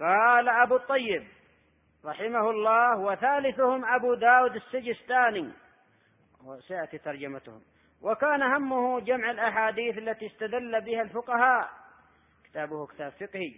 قال أبو الطيب رحمه الله: وثالثهم أبو داود السجستاني، وسيأتي ترجمتهم. وكان همه جمع الأحاديث التي استدل بها الفقهاء، كتابه كتاب فقهي.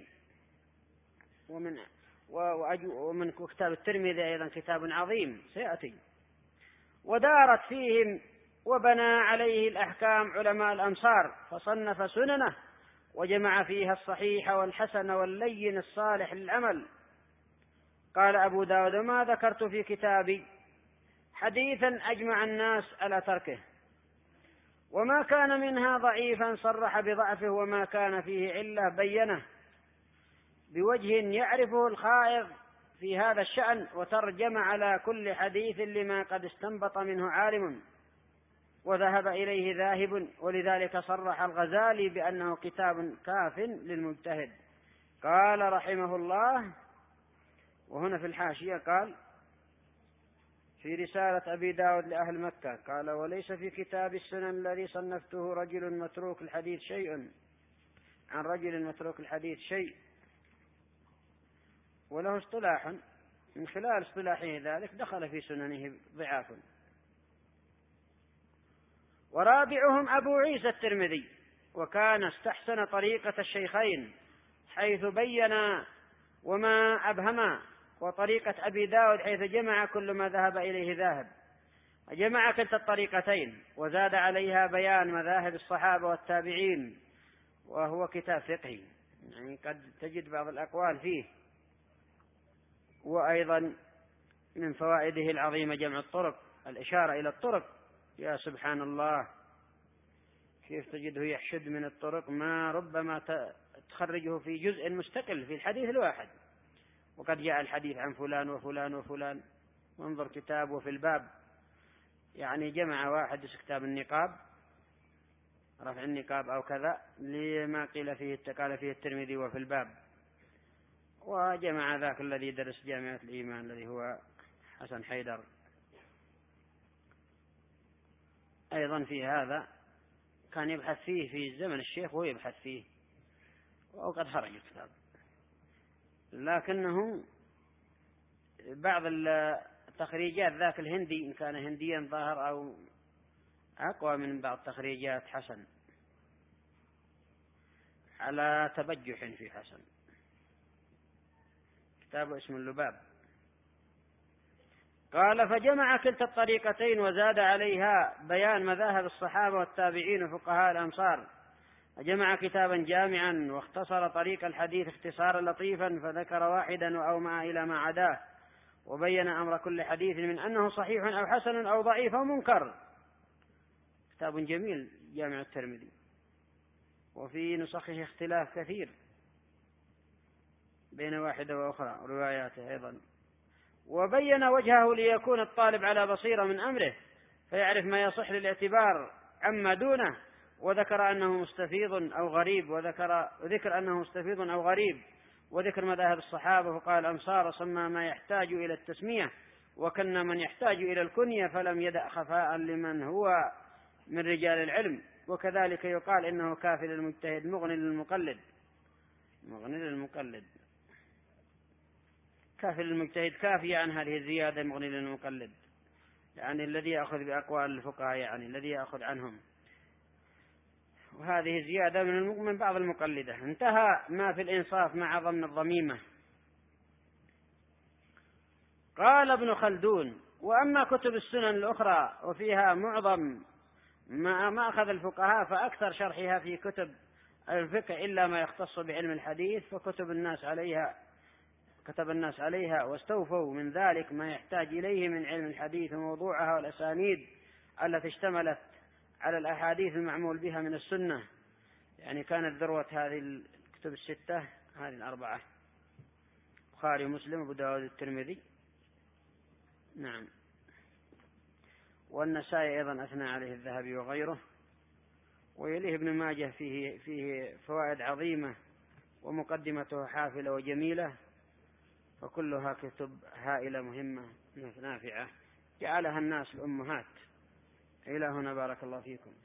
ومن كتاب الترمذي أيضا كتاب عظيم سيأتي. ودارت فيهم وبنى عليه الأحكام علماء الأمصار، فصنف سننه وجمع فيها الصحيح والحسن واللين الصالح للعمل. قال أبو داود: ما ذكرت في كتابي حديثا أجمع الناس على تركه، وما كان منها ضعيفا صرح بضعفه، وما كان فيه علة بينه بوجه يعرفه الخائض في هذا الشأن، وترجم على كل حديث لما قد استنبط منه عالم وذهب إليه ذاهب. ولذلك صرح الغزالي بأنه كتاب كاف للمجتهد. قال رحمه الله، وهنا في الحاشية قال: في رسالة أبي داود لأهل مكة، قال: وليس في كتاب السنن الذي صنفته رجل متروك الحديث شيء، عن رجل متروك الحديث شيء، وله اصطلاح من خلال اصطلاحه ذلك دخل في سننه ضعاف. ورابعهم أبو عيسى الترمذي، وكان استحسن طريقة الشيخين حيث بين وما أبهما، وطريقة أبي داود حيث جمع كل ما ذهب إليه ذاهب، جمع كلتا الطريقتين وزاد عليها بيان مذاهب الصحابة والتابعين، وهو كتاب فقهي، يعني قد تجد بعض الأقوال فيه. وأيضا من فوائده العظيمة جمع الطرق، الإشارة إلى الطرق. يا سبحان الله، كيف تجده يحشد من الطرق ما ربما تخرجه في جزء مستقل في الحديث الواحد، وقد جاء الحديث عن فلان وفلان وفلان، وانظر كتاب وفي الباب، يعني جمع واحد كتاب النقاب، رفع النقاب أو كذا، لما قيل فيه الترمذي وفي الباب، وجمع ذاك الذي درس جامعة الإيمان الذي هو حسن حيدر أيضا في هذا، كان يبحث فيه في زمن الشيخ وهو يبحث فيه، وقد خرج الكتاب، لكنه بعض التخريجات ذاك الهندي إن كان هنديا ظاهر أو أقوى من بعض تخريجات حسن، على تبجح في حسن. كتاب اسم اللباب. قال: فجمع كلتا الطريقتين وزاد عليها بيان مذاهب الصحابة والتابعين وفقهاء الأمصار، وجمع كتابا جامعا، واختصر طريق الحديث اختصارا لطيفا، فذكر واحدا وأومأ إلى ما عداه، وبين أمر كل حديث من أنه صحيح أو حسن أو ضعيف أو منكر. كتاب جميل جامع الترمذي، وفي نسخه اختلاف كثير بين واحدة وأخرى، رواياته أيضا. وبين وجهه ليكون الطالب على بصيرة من أمره، فيعرف ما يصح للاعتبار عما دونه، وذكر أنه مستفيض أو غريب، وذكر أنه مستفيض أو غريب، وذكر مذاهب الصحابة، فقال الأمصار سمى ما يحتاج إلى التسمية، وكن من يحتاج إلى الكنية، فلم يدع خفاء لمن هو من رجال العلم. وكذلك يقال إنه كافي للمجتهد مغني للمقلد. كافي للمجتهد، كافي عن هذه الزيادة، مغني للمقلد، يعني الذي يأخذ بأقوال الفقهاء، يعني الذي يأخذ عنهم، وهذه زيادة من بعض المقلدة. انتهى ما في الإنصاف مع ضمن الضميمة. قال ابن خلدون: وأما كتب السنن الأخرى وفيها معظم ما أخذ الفقهاء، فأكثر شرحها في كتب الفقه إلا ما يختص بعلم الحديث، فكتب الناس عليها واستوفوا من ذلك ما يحتاج إليه من علم الحديث وموضوعها والأسانيد التي اشتملت على الأحاديث المعمول بها من السنة. يعني كانت ذروة هذه الكتب الستة، هذه الأربعة: البخاري ومسلم وأبو داود الترمذي، نعم، والنسائي أيضا أثنى عليه الذهبي وغيره، ويليه ابن ماجه فيه فوائد عظيمة، ومقدمته حافلة وجميلة، فكلها كتب هائلة مهمة نافعة جعلها الناس الأمهات. إلى هنا، بارك الله فيكم.